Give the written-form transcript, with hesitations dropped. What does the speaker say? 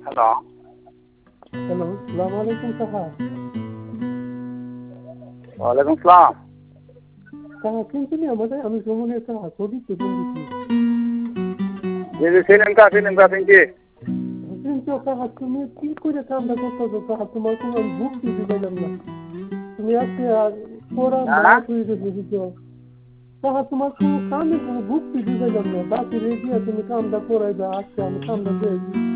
Hello. Hello, সালাম আলাইকুম কাহা। ওয়ালাইকুম সালাম। কাহা শুনছিলি আমাদের আমি সুমনের কাহা ছবি তো বন্ধুছি। জি জি চিনেন চিনছি। কিন্তু কাহা তুমি কি করে কামটা করতেছো কাহা তোমার কোনো আমি ভুক্তি দিলাম না। তুমি আজকে আর পড়া হ্যাঁ মাঠ হয়ে গেছে বুঝছো। কাহা তোমার কোনো কামে কোনো ভুক্তি দিলাম না। বাকি রেডিয়া তুমি কামটা করাই দাও আজকে আমি কামটা দিয়ে দিই।